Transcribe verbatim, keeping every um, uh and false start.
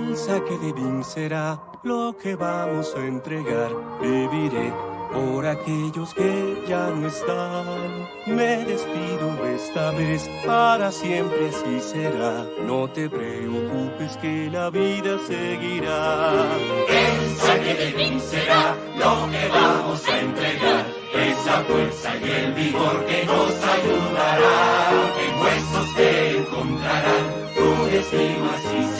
El saque de Bing será lo que vamos a entregar. Viviré por aquellos que ya no están. Me despido esta vez, para siempre así será. No te preocupes que la vida seguirá. El saque de Bing será lo que vamos a entregar. Esa fuerza y el vigor que nos ayudará. En huesos te encontrarán, tu destino así será.